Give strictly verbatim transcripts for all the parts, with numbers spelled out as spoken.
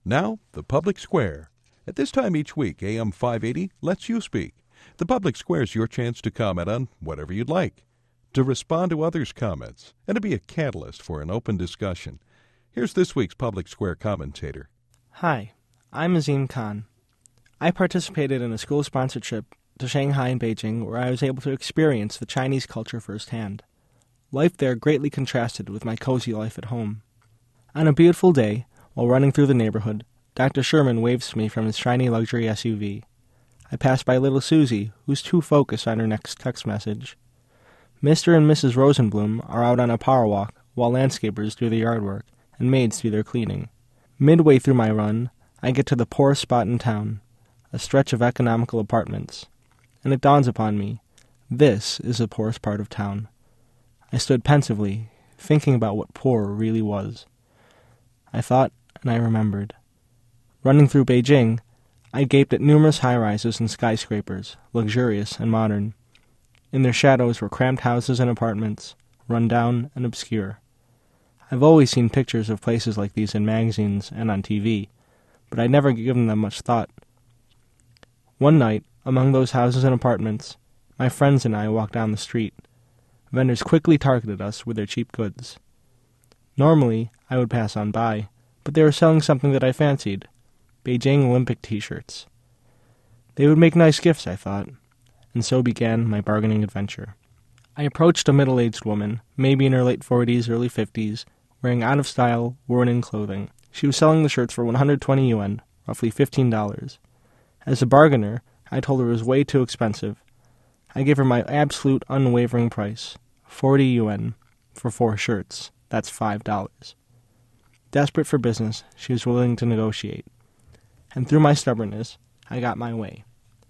Now, the Public Square. At this time each week, A M five eighty lets you speak. The Public Square is your chance to comment on whatever you'd like, to respond to others' comments, and to be a catalyst for an open discussion. Here's this week's Public Square commentator. Hi, I'm Azim Khan. I participated in a school-sponsored trip to Shanghai and Beijing where I was able to experience the Chinese culture firsthand. Life there greatly contrasted with my cozy life at home. On a beautiful day, while running through the neighborhood, Doctor Sherman waves to me from his shiny luxury S U V. I pass by little Susie, who's too focused on her next text message. Mister and Missus Rosenblum are out on a power walk while landscapers do the yard work and maids do their cleaning. Midway through my run, I get to the poorest spot in town, a stretch of economical apartments, and it dawns upon me, this is the poorest part of town. I stood pensively, thinking about what poor really was. I thought, and I remembered. Running through Beijing, I gaped at numerous high-rises and skyscrapers, luxurious and modern. In their shadows were cramped houses and apartments, run down and obscure. I've always seen pictures of places like these in magazines and on T V, but I'd never given them much thought. One night, among those houses and apartments, my friends and I walked down the street. Vendors quickly targeted us with their cheap goods. Normally, I would pass on by, but they were selling something that I fancied, Beijing Olympic t-shirts. They would make nice gifts, I thought, and so began my bargaining adventure. I approached a middle-aged woman, maybe in her late forties, early fifties, wearing out-of-style, worn-in clothing. She was selling the shirts for one hundred twenty yuan, roughly fifteen dollars. As a bargainer, I told her it was way too expensive. I gave her my absolute unwavering price, forty yuan, for four shirts. That's five dollars. Desperate for business, she was willing to negotiate. And through my stubbornness, I got my way.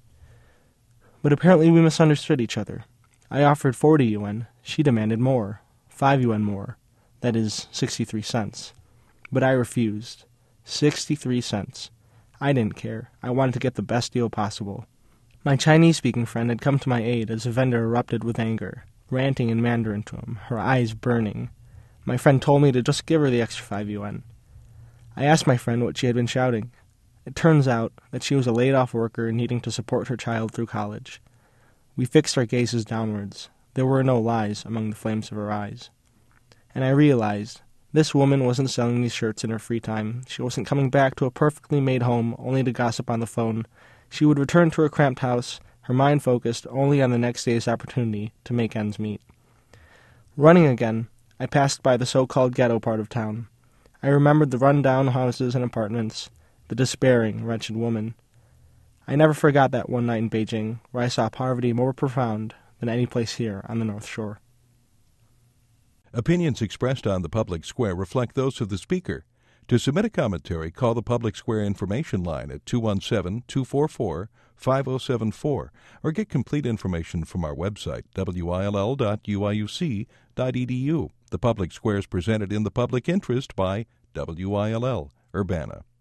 But apparently we misunderstood each other. I offered forty yuan. She demanded more, five yuan more. That is sixty-three cents. But I refused. sixty-three cents. I didn't care. I wanted to get the best deal possible. My Chinese-speaking friend had come to my aid as the vendor erupted with anger, ranting in Mandarin to him, her eyes burning. My friend told me to just give her the extra five yuan. I asked my friend what she had been shouting. It turns out that she was a laid-off worker needing to support her child through college. We fixed our gazes downwards. There were no lies among the flames of her eyes. And I realized this woman wasn't selling these shirts in her free time. She wasn't coming back to a perfectly made home only to gossip on the phone. She would return to her cramped house, her mind focused only on the next day's opportunity to make ends meet. Running again, I passed by the so-called ghetto part of town. I remembered the run-down houses and apartments, the despairing, wretched woman. I never forgot that one night in Beijing, where I saw poverty more profound than any place here on the North Shore. Opinions expressed on the Public Square reflect those of the speaker. To submit a commentary, call the Public Square information line at two one seven, two four four, five zero seven four or get complete information from our website, W I L L dot U I U C dot E D U. The Public Square is presented in the public interest by W I L L Urbana.